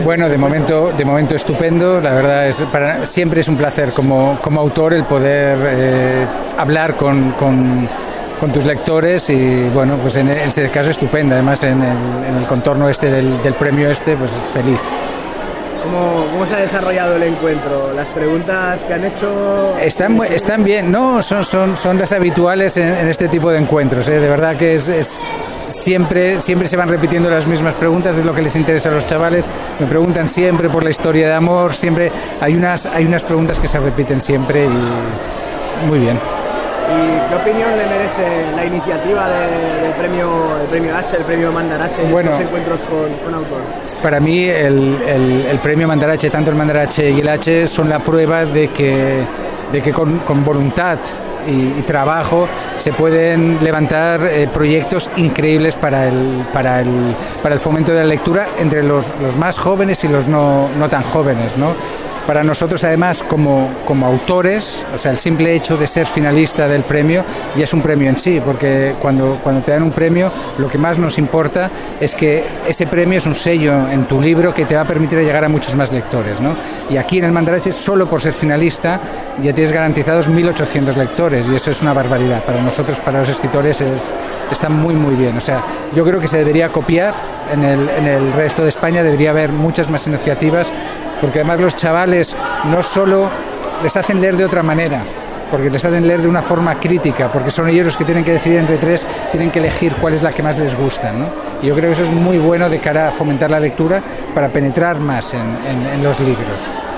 Bueno, de momento estupendo. La verdad siempre es un placer como autor el poder hablar con tus lectores y bueno, pues en este caso estupendo. Además en el contorno del premio pues feliz. ¿Cómo se ha desarrollado el encuentro? ¿Las preguntas que han hecho...? Están bien, no, son las habituales en este tipo de encuentros, ¿eh? De verdad que siempre se van repitiendo las mismas preguntas, es lo que les interesa a los chavales. Me preguntan siempre por la historia de amor, siempre hay unas preguntas que se repiten siempre y muy bien. ¿Y qué opinión le merece la iniciativa del premio H, el premio Mandarache, y estos encuentros con autores? Para mí el premio Mandarache, tanto el Mandarache y el H, son la prueba de que con voluntad y trabajo se pueden levantar proyectos increíbles para el fomento de la lectura entre los más jóvenes y los no tan jóvenes, ¿no? Para nosotros, además, como autores, o sea, el simple hecho de ser finalista del premio ya es un premio en sí, porque cuando te dan un premio, lo que más nos importa es que ese premio es un sello en tu libro que te va a permitir llegar a muchos más lectores, ¿no? Y aquí en el Mandarache, solo por ser finalista, ya tienes garantizados 1.800 lectores, y eso es una barbaridad. Para nosotros, para los escritores, está muy, muy bien. O sea, yo creo que se debería copiar en el resto de España, debería haber muchas más iniciativas, porque además los chavales no solo les hacen leer de otra manera, porque les hacen leer de una forma crítica, porque son ellos los que tienen que decidir entre tres, tienen que elegir cuál es la que más les gusta, ¿no? Y yo creo que eso es muy bueno de cara a fomentar la lectura para penetrar más en los libros.